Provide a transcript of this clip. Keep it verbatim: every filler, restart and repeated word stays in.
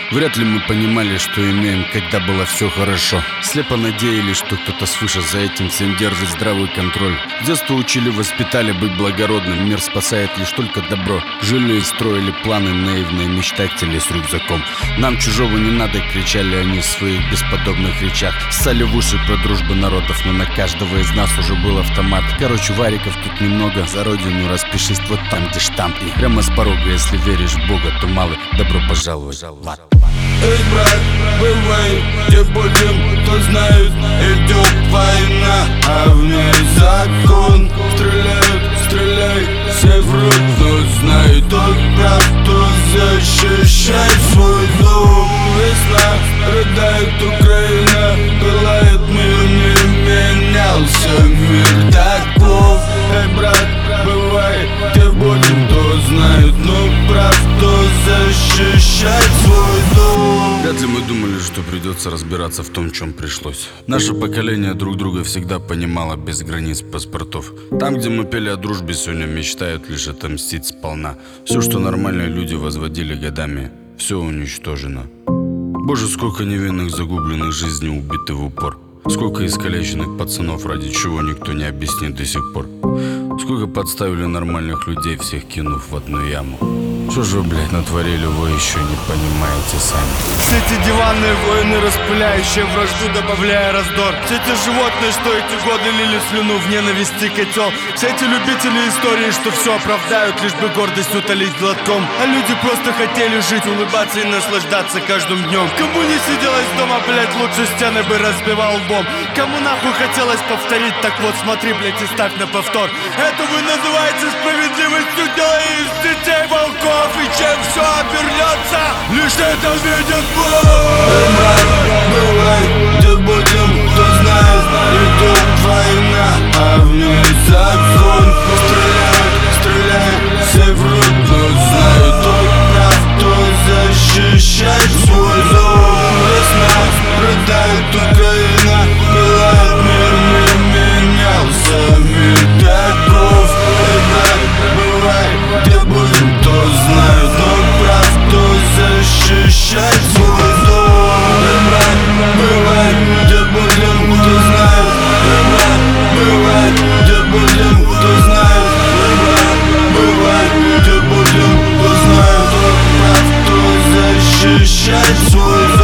Вряд ли мы понимали, что имеем, когда было все хорошо. Слепо надеялись, что кто-то свыше за этим всем держит здравый контроль. С детства учили, воспитали быть благородным. Мир спасает лишь только добро. Жили и строили планы, наивные мечтатели с рюкзаком. Нам чужого не надо, кричали они в своих бесподобных речах. Ссали в уши про дружбу народов, но на каждого из нас уже был автомат. Короче, вариков тут немного, за родину распишись вот там, где штамп. И прямо с порога, если веришь в Бога, то малый, добро пожаловать в ад. Эй, брат, бывай, где будем, кто знает, идет война, а в ней закон. Стреляют, стреляй, все врут, но знает, тот прав, кто защищает свой дом. Весна, рыдает Украина, пылает мир, не менялся мир таков. Эй, брат, бывай, где будем, кто знает, но прав, кто защищает свой дом. Вряд ли мы думали, что придется разбираться в том, в чем пришлось. Наше поколение друг друга всегда понимало без границ паспортов. Там, где мы пели о дружбе, сегодня мечтают лишь отомстить сполна. Все, что нормальные люди возводили годами, все уничтожено. Боже, сколько невинных загубленных жизней убиты в упор. Сколько искалеченных пацанов, ради чего никто не объяснит до сих пор. Сколько подставили нормальных людей, всех кинув в одну яму. Что же вы, блядь, натворили, вы еще не понимаете сами. Все эти диванные войны, распыляющие вражду, добавляя раздор. Все эти животные, что эти годы лили слюну в ненависти котел. Все эти любители истории, что все оправдают, лишь бы гордость утолить глотком. А люди просто хотели жить, улыбаться и наслаждаться каждым днем. Кому не сиделось дома, блядь, лучше стены бы разбивал лбом. Кому нахуй хотелось повторить, так вот смотри, блядь, и ставь на повтор. Это вы называете справедливостью, делая из детей волков. И чем все обернется, лишь это видит Бог. Эй, брат, бывай, где будем, кто знает, идет война, а в ней закон. Стреляют, стреляют, все врут, но знают, тот прав, кто защищает свой дом. Весна, рыдает Украина, пылает мир, не менялся мир таков. Эй, брат, бывай, где будем, кто знает, но прав, кто защищает свой дом. Эй, брат, бывай, где будем, кто знает, эй, брат, бывай, где будем, кто знает, эй, брат, бывай, где будем, кто знает, кто прав, кто защищает свой дом.